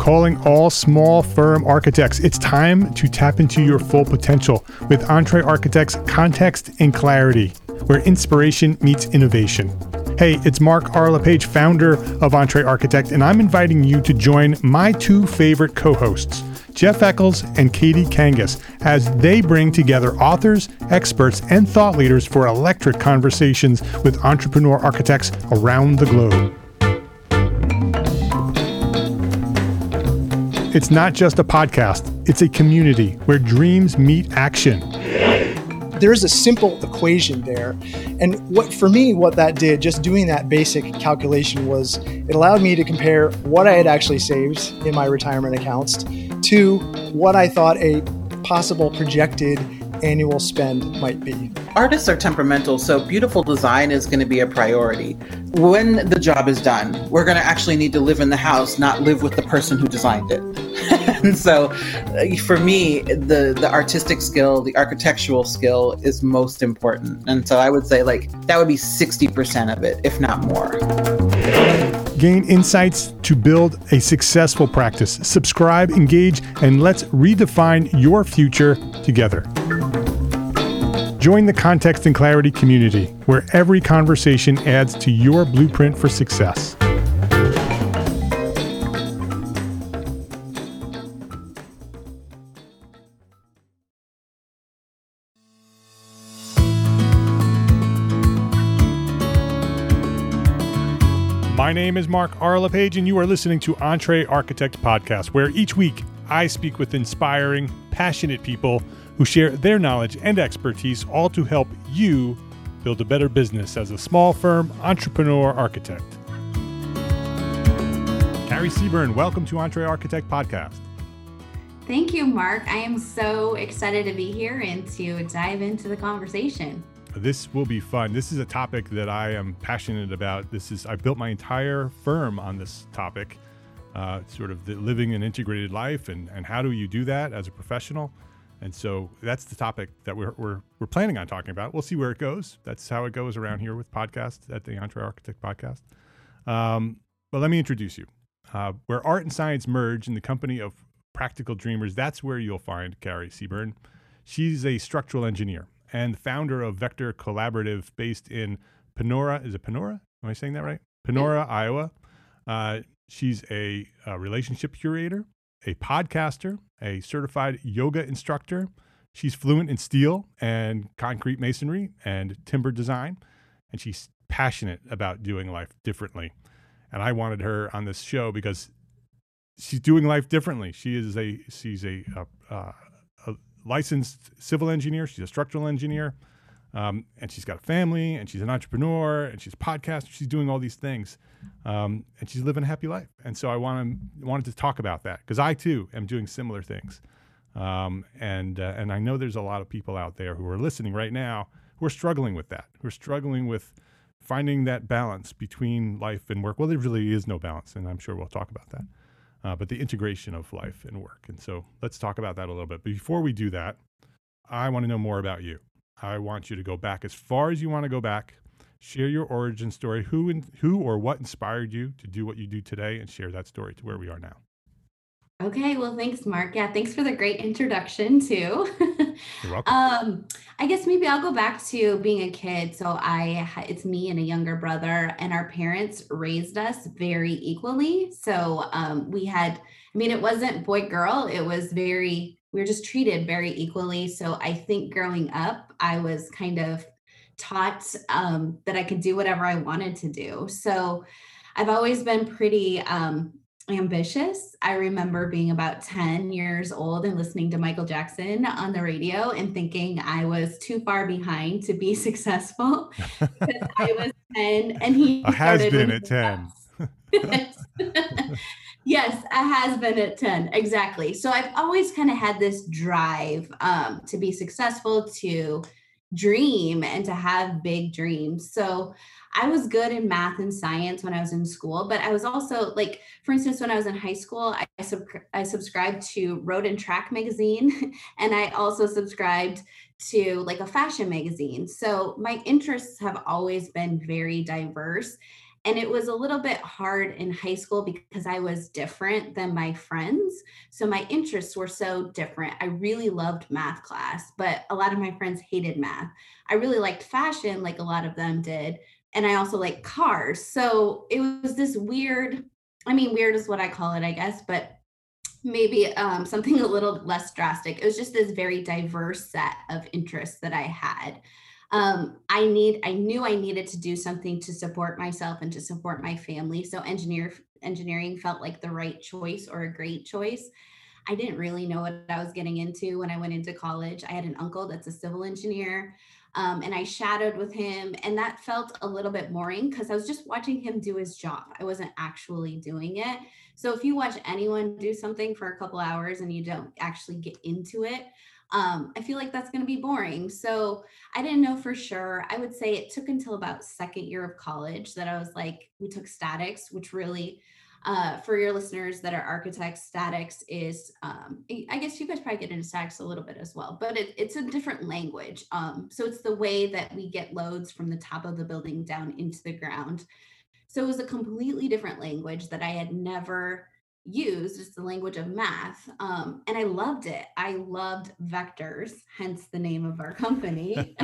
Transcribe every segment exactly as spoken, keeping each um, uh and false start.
calling all small firm architects. It's time to tap into your full potential with EntreArchitect's Context and Clarity, where inspiration meets innovation. Hey, it's Mark R. LePage, founder of EntreArchitect, and I'm inviting you to join my two favorite co-hosts, Jeff Eccles and Katie Kangas, as they bring together authors, experts, and thought leaders for electric conversations with entrepreneur architects around the globe. It's not just a podcast, it's a community where dreams meet action. There's a simple equation there. And what for me, what that did, just doing that basic calculation, was it allowed me to compare what I had actually saved in my retirement accounts to what I thought a possible projected annual spend might be. Artists are temperamental, so beautiful design is going to be a priority. When the job is done, we're going to actually need to live in the house, not live with the person who designed it. And so uh, for me, the, the artistic skill, the architectural skill is most important. And so I would say like that would be sixty percent of it, if not more. Gain insights to build a successful practice. Subscribe, engage, and let's redefine your future together. Join the Context and Clarity community, where every conversation adds to your blueprint for success. My name is Mark R. LePage, and you are listening to EntreArchitect Podcast, where each week I speak with inspiring, passionate people who share their knowledge and expertise, all to help you build a better business as a small firm entrepreneur architect. Carrie Seaburn, welcome to EntreArchitect Podcast. Thank you, Mark. I am so excited to be here and to dive into the conversation. This will be fun. This is a topic that I am passionate about. This is I built my entire firm on this topic, uh, sort of the living an integrated life, and, and how do you do that as a professional? And so that's the topic that we're, we're we're planning on talking about. We'll see where it goes. That's how it goes around here with podcasts at the EntreArchitect Podcast. Um, but let me introduce you. Uh, where art and science merge in the company of practical dreamers, that's where you'll find Carrie Seaburn. She's a structural engineer and founder of Vector Collaborative, based in Panora. Is it Panora? Am I saying that right? Panora, Iowa. Uh, she's a, a relationship curator, a podcaster, a certified yoga instructor. She's fluent in steel and concrete masonry and timber design, and she's passionate about doing life differently. And I wanted her on this show because she's doing life differently. She is a she's a, a, a licensed civil engineer. She's a structural engineer, um, and she's got a family, and she's an entrepreneur, and she's a podcaster. She's doing all these things, um, and she's living a happy life. And so I want to, wanted to talk about that because I too am doing similar things, um, and uh, and I know there's a lot of people out there who are listening right now who are struggling with that, who are struggling with finding that balance between life and work. Well, there really is no balance, and I'm sure we'll talk about that. Uh, but the integration of life and work. And so let's talk about that a little bit. But before we do that, I want to know more about you. I want you to go back as far as you want to go back, share your origin story, who in, who or what inspired you to do what you do today, and share that story to where we are now. Okay, well, thanks, Mark. Yeah, thanks for the great introduction, too. You're welcome. um, I guess maybe I'll go back to being a kid. So I, it's me and a younger brother, and our parents raised us very equally. So um, we had, I mean, it wasn't boy, girl. It was very, we were just treated very equally. So I think growing up, I was kind of taught um, that I could do whatever I wanted to do. So I've always been pretty um, ambitious. I remember being about ten years old and listening to Michael Jackson on the radio and thinking I was too far behind to be successful because I was ten and he a has been at ten. Yes, a has been at ten. Exactly. So I've always kind of had this drive um, to be successful, to dream and to have big dreams. So I was good in math and science when I was in school, but I was also like, for instance, when I was in high school, I, sub- I subscribed to Road and Track magazine, and I also subscribed to like a fashion magazine. So my interests have always been very diverse. And it was a little bit hard in high school because I was different than my friends. So my interests were so different. I really loved math class, but a lot of my friends hated math. I really liked fashion, like a lot of them did. And I also like cars. So it was this weird, I mean, weird is what I call it, I guess, but maybe um, something a little less drastic. It was just this very diverse set of interests that I had. Um, I need, I knew I needed to do something to support myself and to support my family. So engineer, engineering felt like the right choice or a great choice. I didn't really know what I was getting into when I went into college. I had an uncle that's a civil engineer, um, and I shadowed with him, and that felt a little bit boring because I was just watching him do his job. I wasn't actually doing it. So if you watch anyone do something for a couple hours and you don't actually get into it, um, I feel like that's going to be boring. So I didn't know for sure. I would say it took until about second year of college that I was like, we took statics, which really, uh, for your listeners that are architects, statics is, um, I guess you guys probably get into statics a little bit as well, but it, it's a different language. Um, so it's the way that we get loads from the top of the building down into the ground. So it was a completely different language that I had never used. It's the language of math. Um, and I loved it. I loved vectors, hence the name of our company.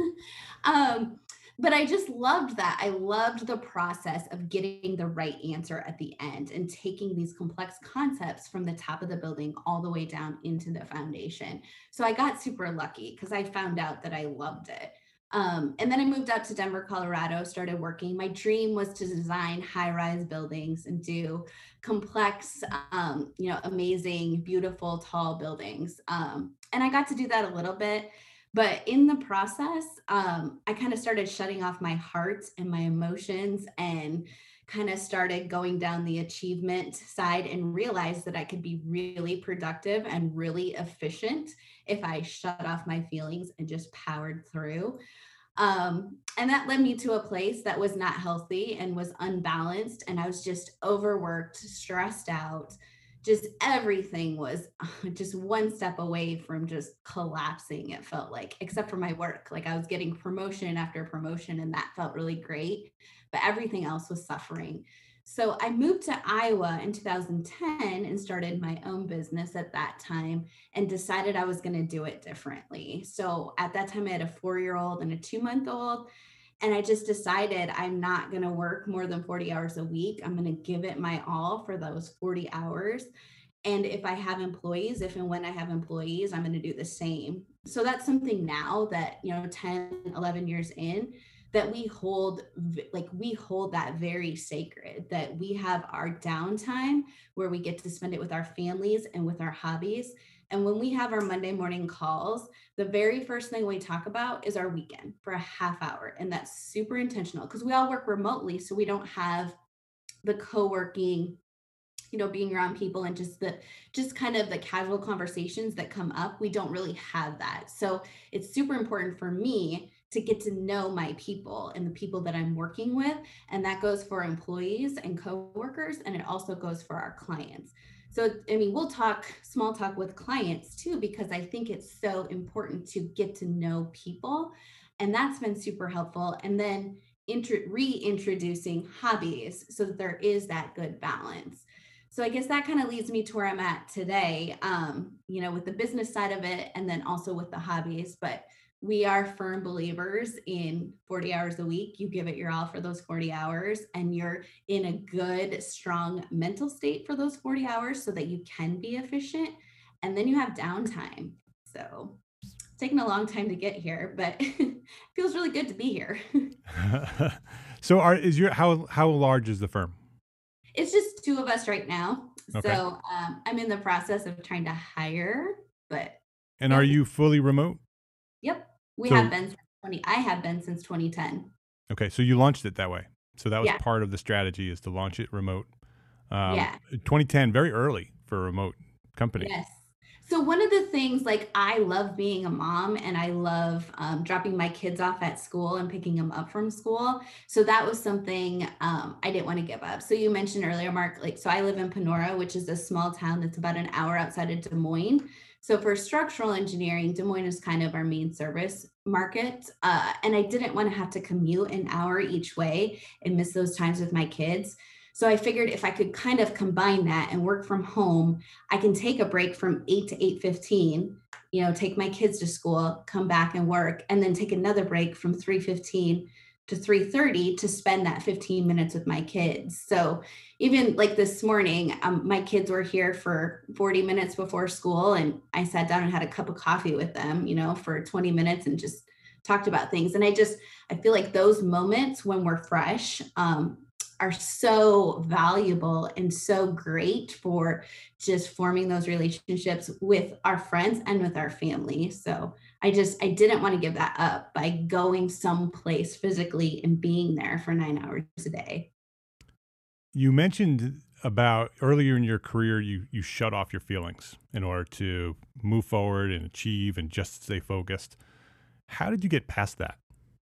um, but I just loved that. I loved the process of getting the right answer at the end and taking these complex concepts from the top of the building all the way down into the foundation. So I got super lucky because I found out that I loved it. Um, and then I moved out to Denver, Colorado, started working. My dream was to design high-rise buildings and do complex, um, you know, amazing, beautiful, tall buildings. Um, and I got to do that a little bit. But in the process, um, I kind of started shutting off my heart and my emotions and kind of started going down the achievement side and realized that I could be really productive and really efficient if I shut off my feelings and just powered through. Um, and that led me to a place that was not healthy and was unbalanced. And I was just overworked, stressed out. Just everything was just one step away from just collapsing, it felt like, except for my work. Like I was getting promotion after promotion, and that felt really great. But everything else was suffering. So I moved to Iowa in two thousand ten and started my own business at that time and decided I was going to do it differently. So at that time, I had a four-year-old and a two-month-old. And I just decided I'm not going to work more than forty hours a week. I'm going to give it my all for those forty hours. And if I have employees, if and when I have employees, I'm going to do the same. So that's something now that, you know, ten, eleven years in, that we hold, like we hold that very sacred, that we have our downtime where we get to spend it with our families and with our hobbies. And when we have our Monday morning calls, the very first thing we talk about is our weekend for a half hour. And that's super intentional because we all work remotely. So we don't have the co-working, you know, being around people and just the, just kind of the casual conversations that come up. We don't really have that. So it's super important for me to get to know my people and the people that I'm working with. And that goes for employees and coworkers, and it also goes for our clients. So, I mean, we'll talk small talk with clients too, because I think it's so important to get to know people. And that's been super helpful. And then intro- reintroducing hobbies so that there is that good balance. So I guess that kind of leads me to where I'm at today, um, you know, with the business side of it, and then also with the hobbies. But we are firm believers in forty hours a week. You give it your all for those forty hours, and you're in a good, strong mental state for those forty hours so that you can be efficient. And then you have downtime. So it's taken a long time to get here, but it feels really good to be here. So are, is your, how, how large is the firm? It's just two of us right now. Okay. So um, I'm in the process of trying to hire, but. And yeah. Are you fully remote? Yep. We So- have been since twenty, I have been since twenty ten. Okay. So you launched it that way. So that was Yeah. part of the strategy, is to launch it remote. Um, Yeah. twenty ten, very early for a remote company. Yes. So one of the things, like, I love being a mom, and I love um, dropping my kids off at school and picking them up from school. So that was something um, I didn't want to give up. So you mentioned earlier, Mark, like, so I live in Panora, which is a small town that's about an hour outside of Des Moines. So for structural engineering, Des Moines is kind of our main service market. Uh, and I didn't want to have to commute an hour each way and miss those times with my kids. So I figured if I could kind of combine that and work from home, I can take a break from eight to eight fifteen, you know, take my kids to school, come back and work, and then take another break from three fifteen to three thirty to spend that fifteen minutes with my kids. So even like this morning, um, my kids were here for forty minutes before school, and I sat down and had a cup of coffee with them, you know, for twenty minutes and just talked about things. And I just, I feel like those moments when we're fresh, um, are so valuable and so great for just forming those relationships with our friends and with our family. So I just, I didn't want to give that up by going someplace physically and being there for nine hours a day. You mentioned about earlier in your career, you, you shut off your feelings in order to move forward and achieve and just stay focused. How did you get past that?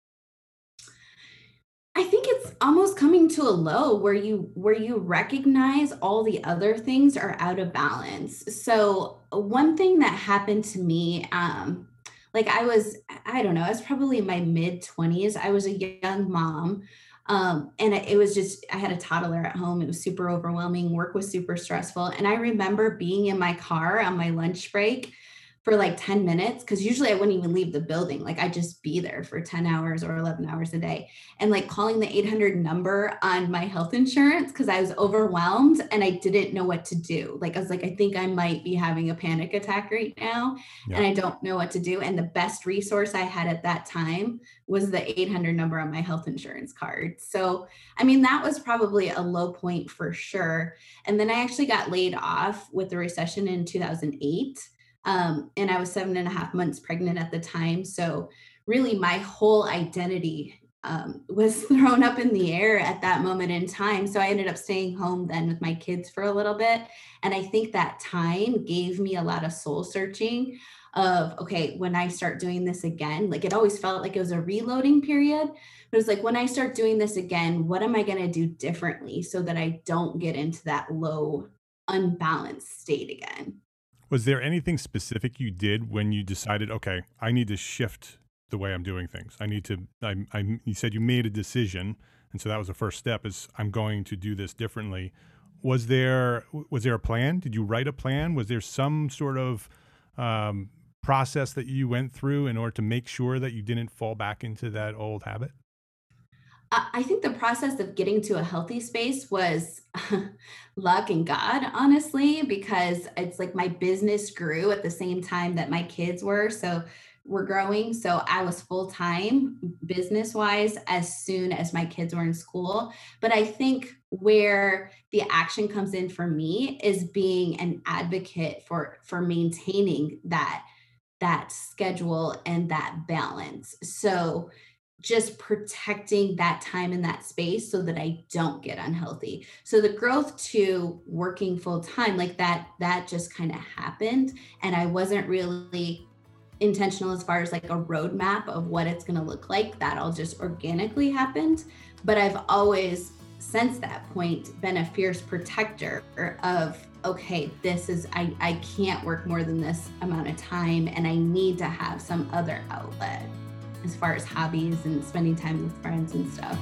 I think it's almost coming to a low where you where you recognize all the other things are out of balance. So one thing that happened to me, um, like I was, I don't know, I was probably in my mid twenties. I was a young mom. Um, and it was just, I had a toddler at home. It was super overwhelming. Work was super stressful. And I remember being in my car on my lunch break for like ten minutes, because usually I wouldn't even leave the building. Like I'd just be there for ten hours or eleven hours a day, and like calling the eight hundred number on my health insurance because I was overwhelmed and I didn't know what to do. Like I was like, I think I might be having a panic attack right now, yeah. and I don't know what to do. And the best resource I had at that time was the eight hundred number on my health insurance card. So, I mean, that was probably a low point for sure. And then I actually got laid off with the recession in two thousand eight. Um, and I was seven and a half months pregnant at the time. So really my whole identity um, was thrown up in the air at that moment in time. So I ended up staying home then with my kids for a little bit. And I think that time gave me a lot of soul searching of, okay, when I start doing this again, like it always felt like it was a reloading period, but it was like, when I start doing this again, what am I going to do differently so that I don't get into that low, unbalanced state again? Was there anything specific you did when you decided, okay, I need to shift the way I'm doing things? I need to, I, I, you said you made a decision. And so that was the first step is I'm going to do this differently. Was there, was there a plan? Did you write a plan? Was there some sort of um, process that you went through in order to make sure that you didn't fall back into that old habit? I think the process of getting to a healthy space was luck and God, honestly, because it's like my business grew at the same time that my kids were. So we're growing. So I was full time business wise as soon as my kids were in school. But I think where the action comes in for me is being an advocate for, for maintaining that, that schedule and that balance. So just protecting that time in that space so that I don't get unhealthy. So the growth to working full time, like that, that just kind of happened. And I wasn't really intentional as far as like a roadmap of what it's going to look like. That all just organically happened. But I've always, since that point, been a fierce protector of, okay, this is, I, I can't work more than this amount of time and I need to have some other outlet as far as hobbies and spending time with friends and stuff.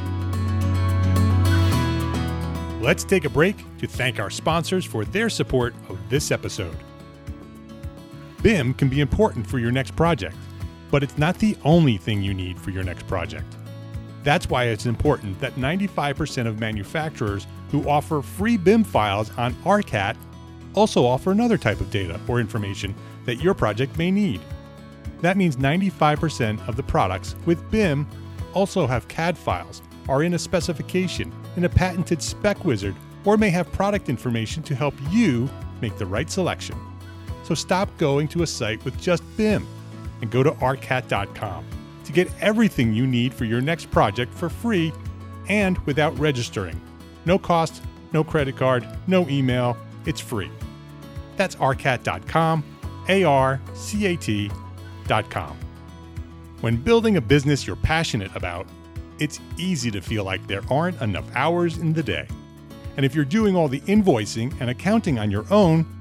Let's take a break to thank our sponsors for their support of this episode. B I M can be important for your next project, but it's not the only thing you need for your next project. That's why it's important that ninety-five percent of manufacturers who offer free B I M files on A R C A T also offer another type of data or information that your project may need. That means ninety-five percent of the products with B I M also have C A D files, are in a specification, in a patented spec wizard, or may have product information to help you make the right selection. So stop going to a site with just B I M and go to arcat dot com to get everything you need for your next project for free and without registering. No cost, no credit card, no email. It's free. That's arcat dot com, A R C A T dot com. When building a business you're passionate about, it's easy to feel like there aren't enough hours in the day. And if you're doing all the invoicing and accounting on your own,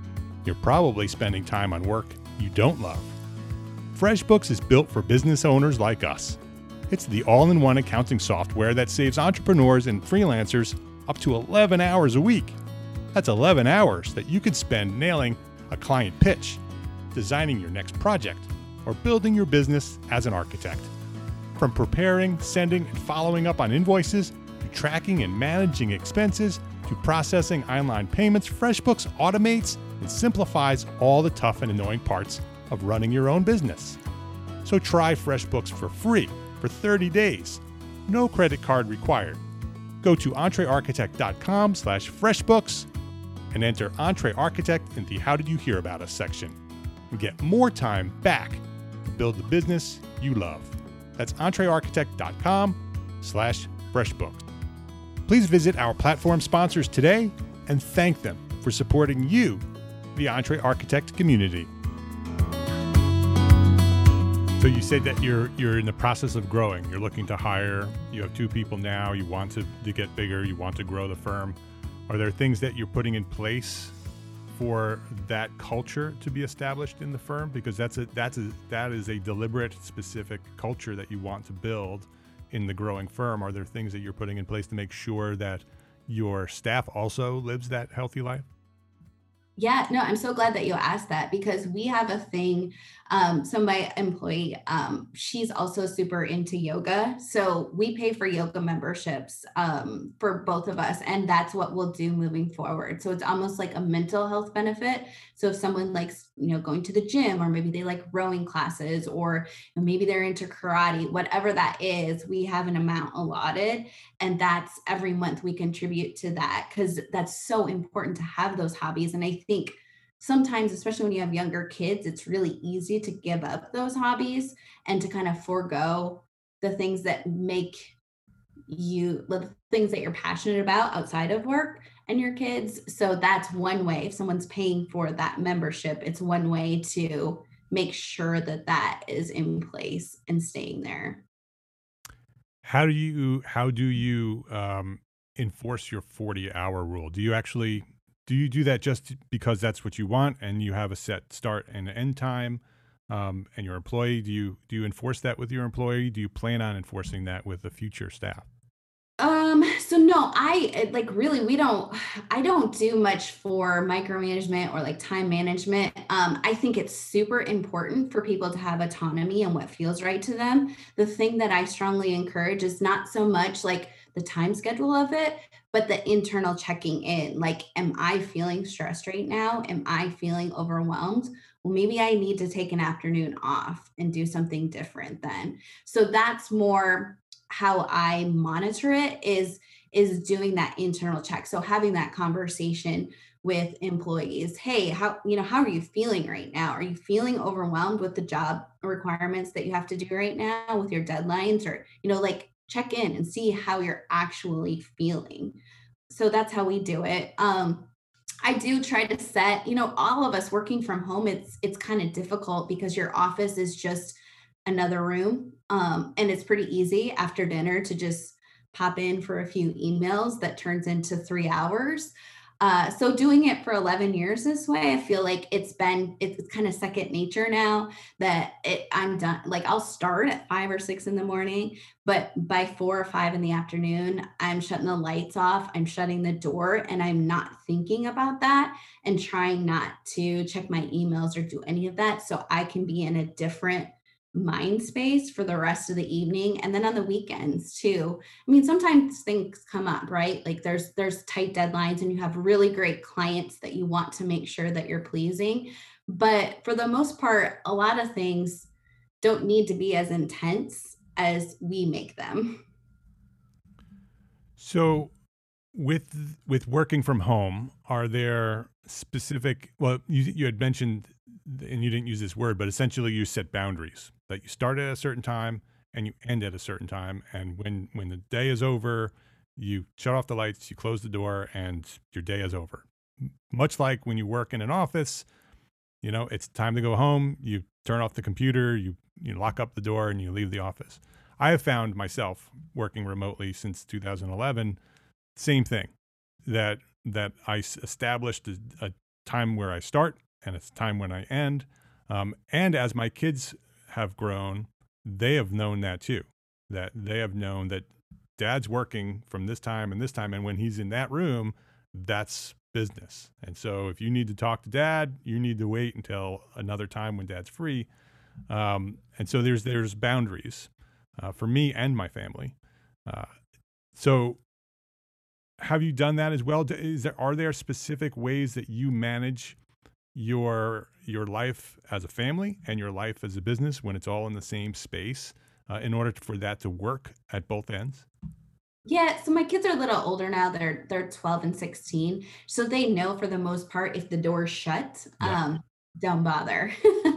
you're probably spending time on work you don't love. FreshBooks is built for business owners like us. It's the all-in-one accounting software that saves entrepreneurs and freelancers up to eleven hours a week. That's eleven hours that you could spend nailing a client pitch, designing your next project, or building your business as an architect. From preparing, sending, and following up on invoices, to tracking and managing expenses, to processing online payments, FreshBooks automates and simplifies all the tough and annoying parts of running your own business. So try FreshBooks for free for thirty days. No credit card required. Go to entrearchitect.com slash FreshBooks and enter EntreArchitect in the How Did You Hear About Us section and get more time back to build the business you love. That's entrearchitect.com slash FreshBooks. Please visit our platform sponsors today and thank them for supporting you, the EntreArchitect community. So you said that you're you're in the process of growing. You're looking to hire. You have two people now. You want to, to get bigger. You want to grow the firm. Are there things that you're putting in place for that culture to be established in the firm? Because that's a that's a that is a deliberate, specific culture that you want to build in the growing firm. Are there things that you're putting in place to make sure that your staff also lives that healthy life? Yeah, no, I'm so glad that you asked that because we have a thing. Um, so my employee, um, she's also super into yoga. So we pay for yoga memberships um, for both of us. And that's what we'll do moving forward. So it's almost like a mental health benefit. So if someone likes, you know, going to the gym, or maybe they like rowing classes, or maybe they're into karate, whatever that is, we have an amount allotted. And that's every month we contribute to that because that's so important to have those hobbies. And I think sometimes, especially when you have younger kids, it's really easy to give up those hobbies and to kind of forego the things that make you, the things that you're passionate about outside of work and your kids. So that's one way. If someone's paying for that membership, it's one way to make sure that that is in place and staying there. How do you, how do you um, enforce your forty hour rule? Do you actually Do you do that just because that's what you want and you have a set start and end time um, and your employee? Do you do you enforce that with your employee? Do you plan on enforcing that with the future staff? Um, so no, I like really, we don't, I don't do much for micromanagement or like time management. Um, I think it's super important for people to have autonomy and what feels right to them. The thing that I strongly encourage is not so much like the time schedule of it, but the internal checking in. Like, am I feeling stressed right now? Am I feeling overwhelmed? Well, maybe I need to take an afternoon off and do something different then. So that's more how I monitor it is, is doing that internal check. So having that conversation with employees. Hey, how, you know, how are you feeling right now? Are you feeling overwhelmed with the job requirements that you have to do right now with your deadlines, or, you know, like check in and see how you're actually feeling. So that's how we do it. Um, I do try to set, you know, all of us working from home, it's, it's kind of difficult because your office is just another room. Um, and it's pretty easy after dinner to just pop in for a few emails that turns into three hours. Uh, so doing it for eleven years this way, I feel like it's been, it's kind of second nature now that it, I'm done. Like I'll start at five or six in the morning, but by four or five in the afternoon, I'm shutting the lights off, I'm shutting the door, and I'm not thinking about that and trying not to check my emails or do any of that. So I can be in a different mind space for the rest of the evening. And then on the weekends too. I mean, sometimes things come up, right? Like there's, there's tight deadlines and you have really great clients that you want to make sure that you're pleasing. But for the most part, a lot of things don't need to be as intense as we make them. So with, with working from home, are there specific, well, you, you had mentioned, and you didn't use this word, but essentially you set boundaries that you start at a certain time and you end at a certain time. And when, when the day is over, you shut off the lights, you close the door, and your day is over. Much like when you work in an office, you know, it's time to go home. You turn off the computer, you, you lock up the door, and you leave the office. I have found myself working remotely since two thousand eleven, same thing, that, that I established a, a time where I start and it's time when I end. Um, and as my kids have grown, they have known that too, that they have known that dad's working from this time and this time. And when he's in that room, that's business. And so if you need to talk to dad, you need to wait until another time when dad's free. Um, and so there's, there's boundaries uh, for me and my family. Uh, so have you done that as well? Is there, are there specific ways that you manage your your life as a family and your life as a business when it's all in the same space uh, in order for that to work at both ends? Yeah, so my kids are a little older now. They're they're twelve and sixteen. So they know for the most part if the door's shut, Yeah. um, don't bother.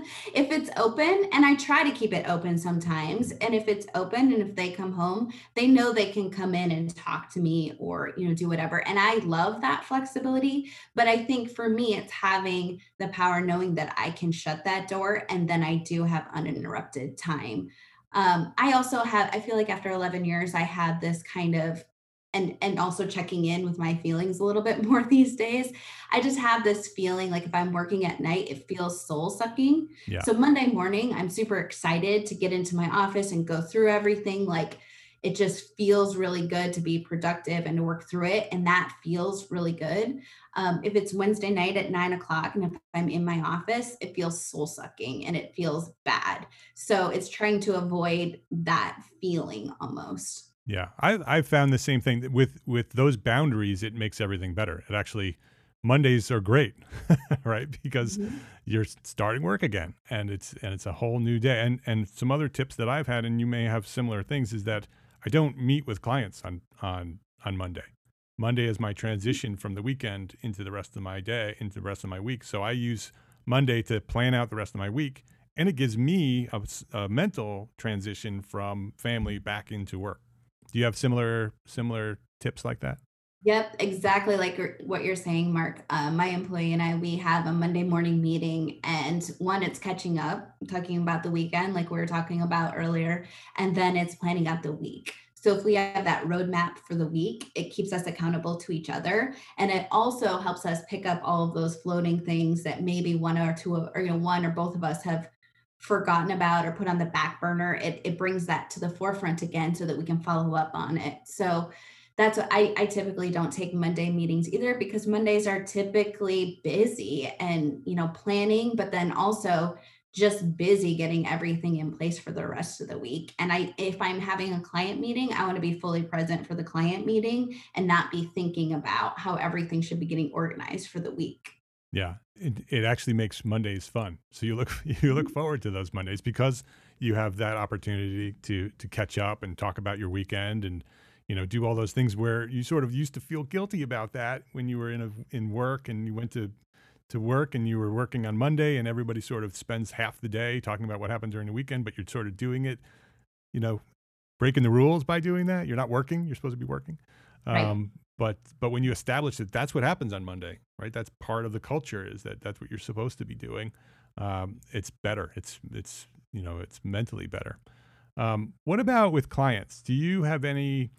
If it's open, and I try to keep it open sometimes, and if it's open and if they come home, they know they can come in and talk to me or, you know, do whatever. And I love that flexibility, but I think for me it's having the power knowing that I can shut that door and then I do have uninterrupted time. Um, I also have, I feel like after eleven years, I had this kind of, and and also checking in with my feelings a little bit more these days. I just have this feeling like if I'm working at night, it feels soul sucking. Yeah. So Monday morning, I'm super excited to get into my office and go through everything. Like it just feels really good to be productive and to work through it. And that feels really good. Um, if it's Wednesday night at nine o'clock and if I'm in my office, it feels soul sucking and it feels bad. So it's trying to avoid that feeling almost. Yeah, I I found the same thing with with those boundaries. It makes everything better. It actually Mondays are great, right? Because Mhm. you're starting work again, and it's and it's a whole new day. And and some other tips that I've had, and you may have similar things, is that I don't meet with clients on on on Monday. Monday is my transition from the weekend into the rest of my day, into the rest of my week. So I use Monday to plan out the rest of my week, and it gives me a, s- a mental transition from family back into work. Do you have similar similar tips like that? Yep, exactly like you're- what you're saying, Mark. Uh, my employee and I, we have a Monday morning meeting, and one, it's catching up, talking about the weekend, like we were talking about earlier, and then it's planning out the week. So if we have that roadmap for the week, it keeps us accountable to each other, and it also helps us pick up all of those floating things that maybe one or two, of- or you know, one or both of us have forgotten about or put on the back burner. It it brings that to the forefront again so that we can follow up on it. So that's what I, I typically don't take Monday meetings either because Mondays are typically busy and you know planning, but then also just busy getting everything in place for the rest of the week. And I if I'm having a client meeting, I want to be fully present for the client meeting and not be thinking about how everything should be getting organized for the week. Yeah, it it actually makes Mondays fun. So you look you look forward to those Mondays because you have that opportunity to to catch up and talk about your weekend and you know do all those things where you sort of used to feel guilty about that when you were in a in work and you went to to work and you were working on Monday and everybody sort of spends half the day talking about what happened during the weekend, but you're sort of doing it, you know, breaking the rules by doing that. You're not working. You're supposed to be working. Right. Um, but but when you establish that that's what happens on Monday, right? That's part of the culture is that that's what you're supposed to be doing. Um, it's better. It's it's you know it's mentally better. Um, what about with clients? Do you have any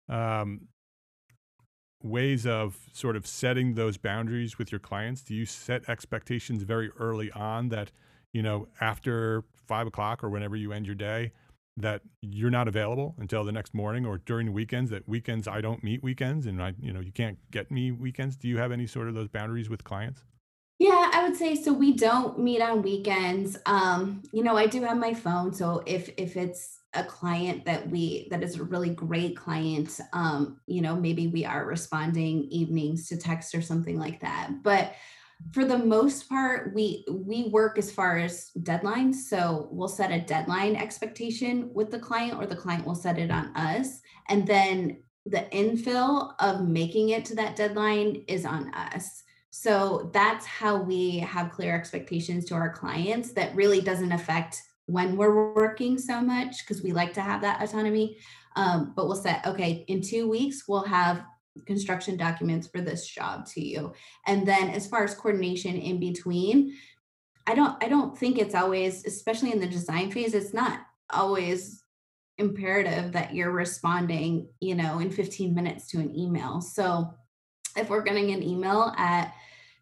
um, ways of sort of setting those boundaries with your clients? Do you set expectations very early on that, you know, after five o'clock or whenever you end your day, that you're not available until the next morning or during the weekends, that weekends, I don't meet weekends and I, you know, you can't get me weekends. Do you have any sort of those boundaries with clients? Yeah, I would say so. We don't meet on weekends. Um, you know, I do have my phone, so if if it's a client that we that is a really great client, um, you know, maybe we are responding evenings to text or something like that. But for the most part, we we work as far as deadlines. So we'll set a deadline expectation with the client, or the client will set it on us, and then the infill of making it to that deadline is on us. So that's how we have clear expectations to our clients that really doesn't affect when we're working so much because we like to have that autonomy. Um, but we'll say, okay, in two weeks, we'll have construction documents for this job to you. And then as far as coordination in between, I don't I don't think it's always, especially in the design phase, it's not always imperative that you're responding, you know, in fifteen minutes to an email. So if we're getting an email at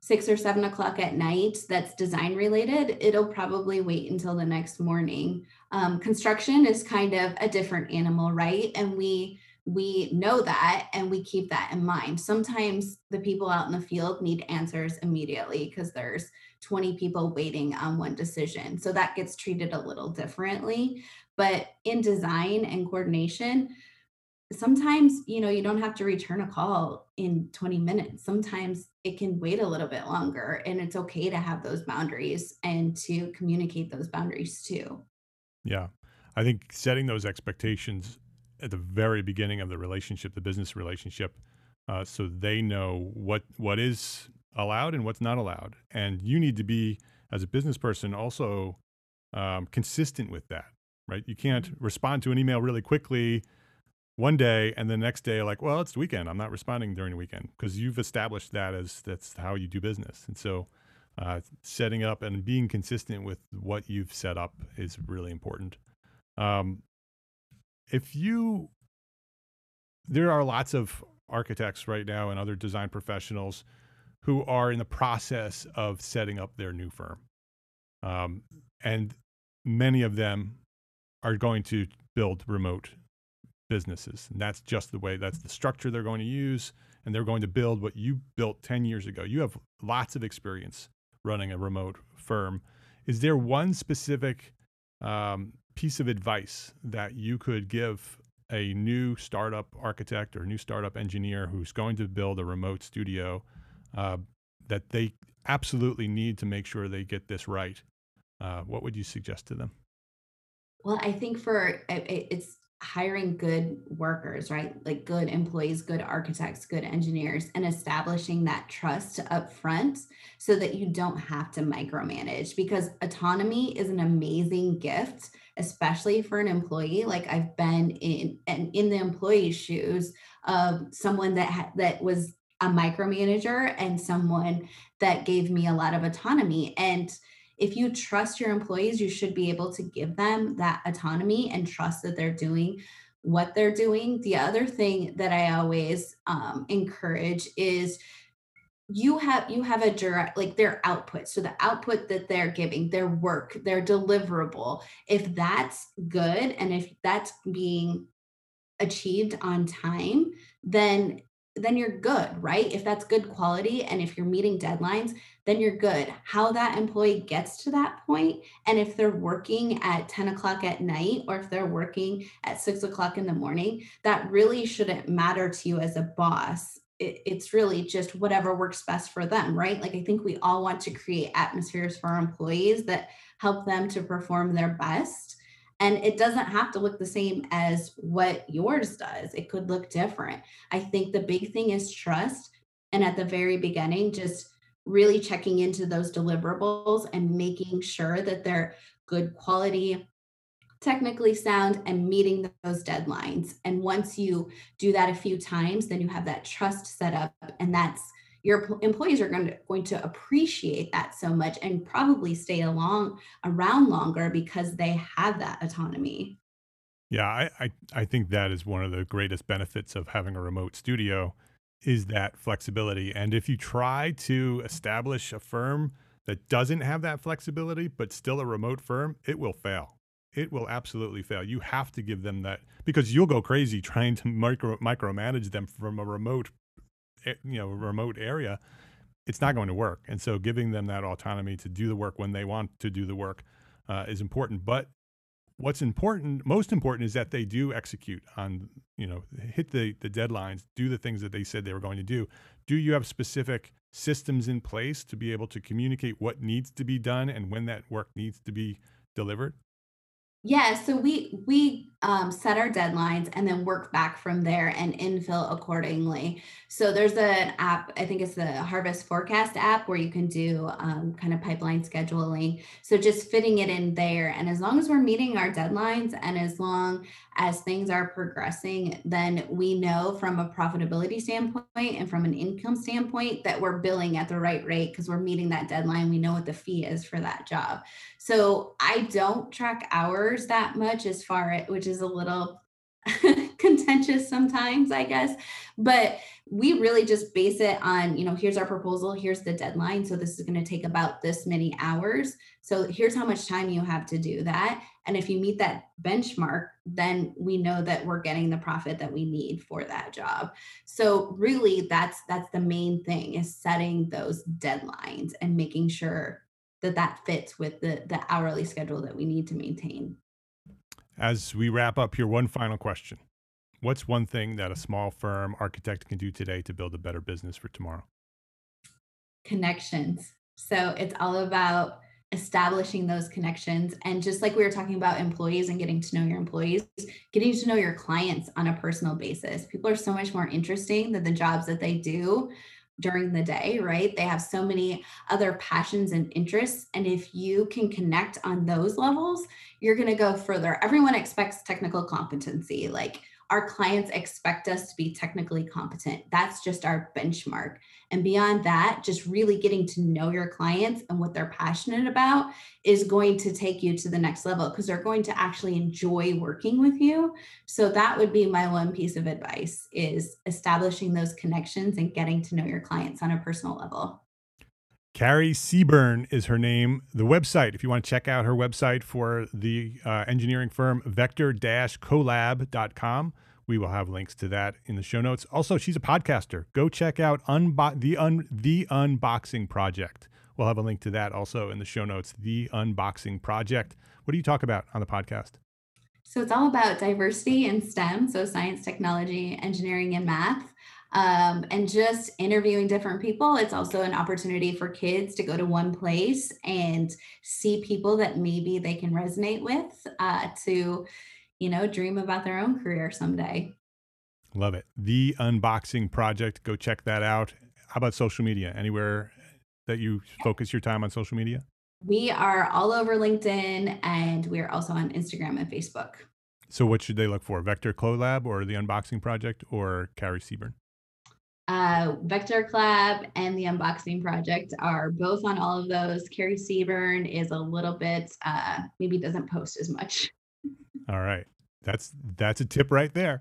six or seven o'clock at night that's design related, it'll probably wait until the next morning. Um, construction is kind of a different animal, right? And we we know that and we keep that in mind. Sometimes the people out in the field need answers immediately because there's twenty people waiting on one decision. So that gets treated a little differently. But in design and coordination, sometimes, you know, you don't have to return a call in twenty minutes. Sometimes it can wait a little bit longer, and it's okay to have those boundaries and to communicate those boundaries too. Yeah. I think setting those expectations at the very beginning of the relationship, the business relationship, uh, so they know what what is allowed and what's not allowed. And you need to be, as a business person, also um, consistent with that, right? You can't respond to an email really quickly one day and the next day like, well, it's the weekend, I'm not responding during the weekend, because you've established that as that's how you do business. And so uh, setting up and being consistent with what you've set up is really important. Um, if you, there are lots of architects right now and other design professionals who are in the process of setting up their new firm. Um, and many of them are going to build remote businesses. And that's just the way, that's the structure they're going to use. And they're going to build what you built ten years ago. You have lots of experience running a remote firm. Is there one specific um, piece of advice that you could give a new startup architect or new startup engineer who's going to build a remote studio uh, that they absolutely need to make sure they get this right? Uh, what would you suggest to them? Well, I think for it- it's hiring good workers, right? Like good employees, good architects, good engineers, and establishing that trust up front so that you don't have to micromanage, because autonomy is an amazing gift, especially for an employee. Like I've been in and in the employee's shoes of someone that ha- that was a micromanager and someone that gave me a lot of autonomy. And if you trust your employees, you should be able to give them that autonomy and trust that they're doing what they're doing. The other thing that I always um, encourage is you have you have a direct, like their output. So the output that they're giving, their work, their deliverable, if that's good and if that's being achieved on time, then then you're good, right? If that's good quality and if you're meeting deadlines, then you're good. How that employee gets to that point, and if they're working at ten o'clock at night or if they're working at six o'clock in the morning, that really shouldn't matter to you as a boss. It, it's really just whatever works best for them, right? Like I think we all want to create atmospheres for our employees that help them to perform their best. And it doesn't have to look the same as what yours does. It could look different. I think the big thing is trust. And at the very beginning, just really checking into those deliverables and making sure that they're good quality, technically sound, and meeting those deadlines. And once you do that a few times, then you have that trust set up, and that's your p- employees are going to going to appreciate that so much and probably stay along around longer because they have that autonomy. Yeah, I, I, I think that is one of the greatest benefits of having a remote studio is that flexibility. And if you try to establish a firm that doesn't have that flexibility, but still a remote firm, it will fail. It will absolutely fail. You have to give them that, because you'll go crazy trying to micro micromanage them from a remote, eh, you know, remote area. It's not going to work. And so giving them that autonomy to do the work when they want to do the work uh, is important. But what's important, most important, is that they do execute on, you know, hit the, the deadlines, do the things that they said they were going to do. Do you have specific systems in place to be able to communicate what needs to be done and when that work needs to be delivered? Yeah, so we we um, set our deadlines and then work back from there and infill accordingly. So there's an app, I think it's the Harvest Forecast app, where you can do um, kind of pipeline scheduling. So just fitting it in there, and as long as we're meeting our deadlines and as long as things are progressing, then we know from a profitability standpoint and from an income standpoint that we're billing at the right rate because we're meeting that deadline. We know what the fee is for that job. So I don't track hours that much as far as, which is a little contentious sometimes, I guess. But we really just base it on, you know, here's our proposal, here's the deadline. So this is going to take about this many hours. So here's how much time you have to do that. And if you meet that benchmark, then we know that we're getting the profit that we need for that job. So really that's that's the main thing, is setting those deadlines and making sure that that fits with the, the hourly schedule that we need to maintain. As we wrap up here, one final question. What's one thing that a small firm architect can do today to build a better business for tomorrow? Connections. So it's all about establishing those connections. And just like we were talking about employees and getting to know your employees, getting to know your clients on a personal basis. People are so much more interesting than the jobs that they do during the day, right? They have so many other passions and interests. And if you can connect on those levels, you're going to go further. Everyone expects technical competency. Like, our clients expect us to be technically competent. That's just our benchmark. And beyond that, just really getting to know your clients and what they're passionate about is going to take you to the next level, because they're going to actually enjoy working with you. So that would be my one piece of advice, is establishing those connections and getting to know your clients on a personal level. Carrie Seaburn is her name. The website, if you want to check out her website for the uh, engineering firm, vector dash collab dot com. We will have links to that in the show notes. Also, she's a podcaster. Go check out Unbo- the, Un- the Unboxing Project. We'll have a link to that also in the show notes, The Unboxing Project. What do you talk about on the podcast? So it's all about diversity in STEM, so science, technology, engineering, and math. Um, and just interviewing different people. It's also an opportunity for kids to go to one place and see people that maybe they can resonate with, uh, to, you know, dream about their own career someday. Love it. The Unboxing Project. Go check that out. How about social media? Anywhere that you focus your time on social media? We are all over LinkedIn, and we're also on Instagram and Facebook. So what should they look for? Vector Collab or The Unboxing Project or Carrie Seaburn? Uh, Vector Collab and The Unboxing Project are both on all of those. Carrie Seaburn is a little bit, uh, maybe doesn't post as much. All right. That's, that's a tip right there.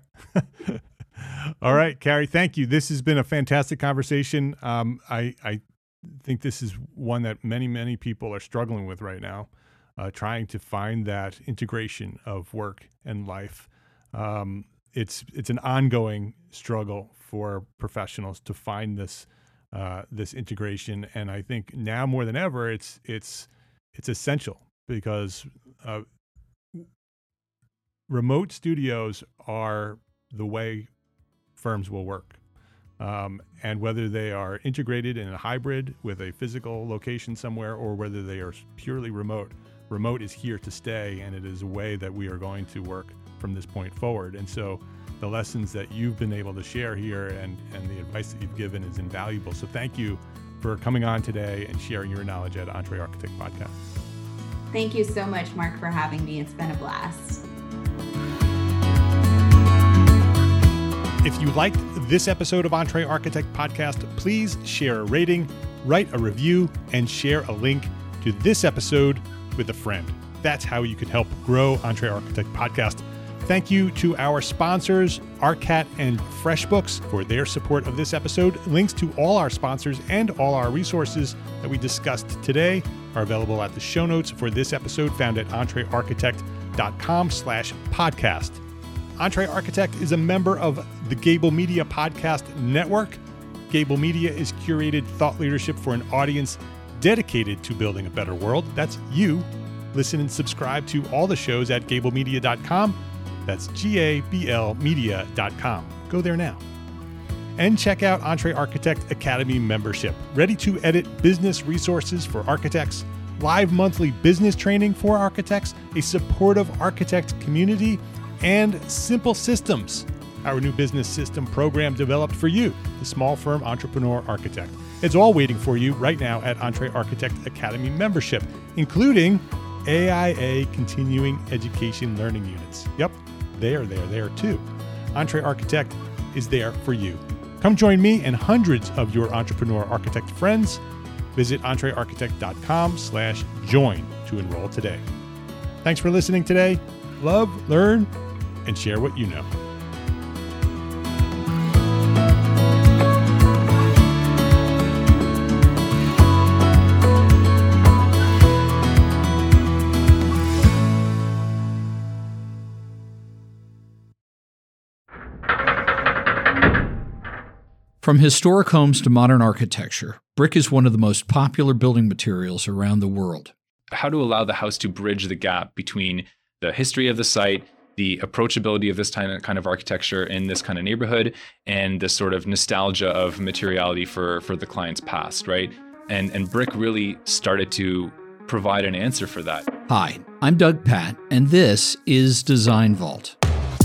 All right, Carrie, thank you. This has been a fantastic conversation. Um, I, I think this is one that many, many people are struggling with right now, uh, trying to find that integration of work and life. Um, it's, it's an ongoing struggle for professionals to find this uh, this integration, and I think now more than ever, it's it's it's essential, because uh, remote studios are the way firms will work, um, and whether they are integrated in a hybrid with a physical location somewhere, or whether they are purely remote, remote is here to stay, and it is a way that we are going to work from this point forward. And so the lessons that you've been able to share here and, and the advice that you've given is invaluable. So thank you for coming on today and sharing your knowledge at EntreArchitect Podcast. Thank you so much, Mark, for having me. It's been a blast. If you liked this episode of EntreArchitect Podcast, please share a rating, write a review, and share a link to this episode with a friend. That's how you could help grow EntreArchitect Podcast. Thank you to our sponsors, ARCAT and FreshBooks, for their support of this episode. Links to all our sponsors and all our resources that we discussed today are available at the show notes for this episode, found at entrearchitect.com slash podcast. EntreArchitect is a member of the Gable Media Podcast Network. Gable Media is curated thought leadership for an audience dedicated to building a better world. That's you. Listen and subscribe to all the shows at gable media dot com. That's G A B L media dot com. Go there now. And check out EntreArchitect Academy membership. Ready to edit business resources for architects, live monthly business training for architects, a supportive architect community, and Simple Systems, our new business system program developed for you, the small firm entrepreneur architect. It's all waiting for you right now at EntreArchitect Academy membership, including A I A continuing education learning units. Yep, they are there, there too. EntreArchitect is there for you. Come join me and hundreds of your entrepreneur architect friends. Visit entrearchitect.com slash join to enroll today. Thanks for listening today. Love, learn, and share what you know. From historic homes to modern architecture, brick is one of the most popular building materials around the world. How to allow the house to bridge the gap between the history of the site, the approachability of this kind of architecture in this kind of neighborhood, and the sort of nostalgia of materiality for, for the client's past, right? And, and brick really started to provide an answer for that. Hi, I'm Doug Patt, and this is Design Vault.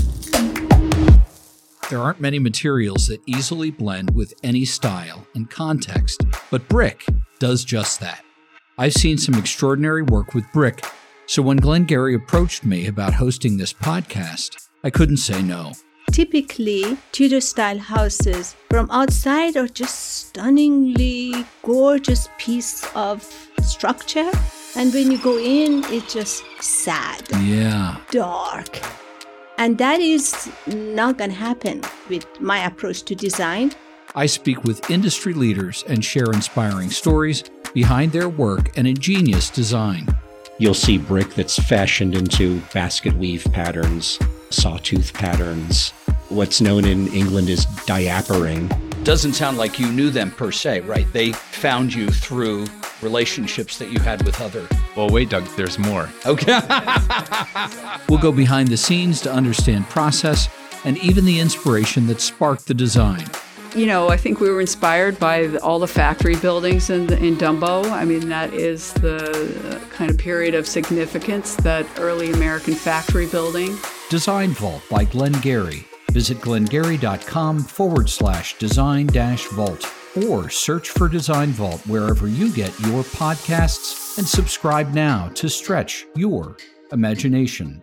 There aren't many materials that easily blend with any style and context, but brick does just that. I've seen some extraordinary work with brick, so when Glengarry approached me about hosting this podcast, I couldn't say no. Typically, Tudor-style houses from outside are just stunningly gorgeous piece of structure, and when you go in, it's just sad, yeah, dark. And that is not going to happen with my approach to design. I speak with industry leaders and share inspiring stories behind their work and ingenious design. You'll see brick that's fashioned into basket weave patterns, sawtooth patterns, what's known in England as diapering. Doesn't sound like you knew them per se, right? They found you through relationships that you had with other... Well, wait, Doug, there's more. Okay. We'll go behind the scenes to understand process and even the inspiration that sparked the design. You know, I think we were inspired by the, all the factory buildings in, in Dumbo. I mean, that is the kind of period of significance, that early American factory building. Design Vault by Glengarry. Visit glengarry.com forward slash design dash vault or search for Design Vault wherever you get your podcasts and subscribe now to stretch your imagination.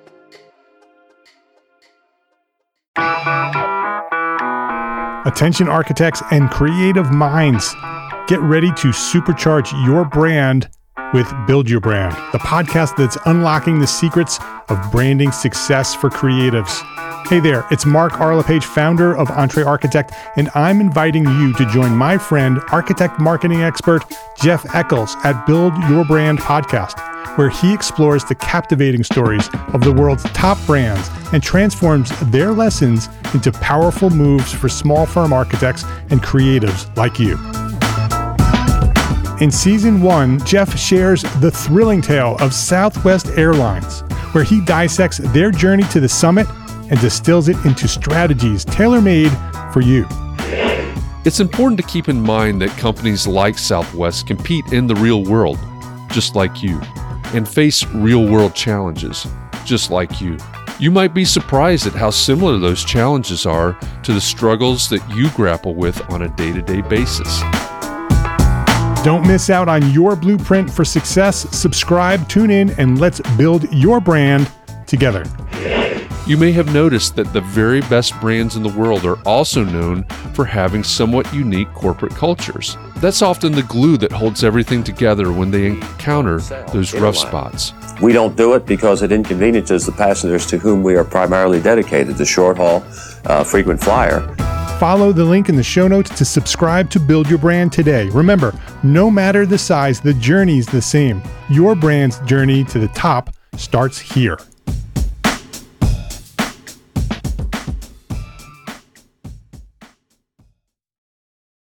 Attention architects and creative minds, get ready to supercharge your brand with Build Your Brand, the podcast that's unlocking the secrets of branding success for creatives. Hey there, it's Mark Arlepage, founder of Entre Architect, and I'm inviting you to join my friend, architect marketing expert Jeff Eccles at Build Your Brand podcast, where he explores the captivating stories of the world's top brands and transforms their lessons into powerful moves for small firm architects and creatives like you. In season one, Jeff shares the thrilling tale of Southwest Airlines, where he dissects their journey to the summit and distills it into strategies tailor-made for you. It's important to keep in mind that companies like Southwest compete in the real world, just like you, and face real-world challenges, just like you. You might be surprised at how similar those challenges are to the struggles that you grapple with on a day-to-day basis. Don't miss out on your blueprint for success. Subscribe, tune in, and let's build your brand together. You may have noticed that the very best brands in the world are also known for having somewhat unique corporate cultures. That's often the glue that holds everything together when they encounter those rough spots. We don't do it because it inconveniences the passengers to whom we are primarily dedicated, the short haul, uh, frequent flyer. Follow the link in the show notes to subscribe to Build Your Brand today. Remember, no matter the size, the journey's the same. Your brand's journey to the top starts here.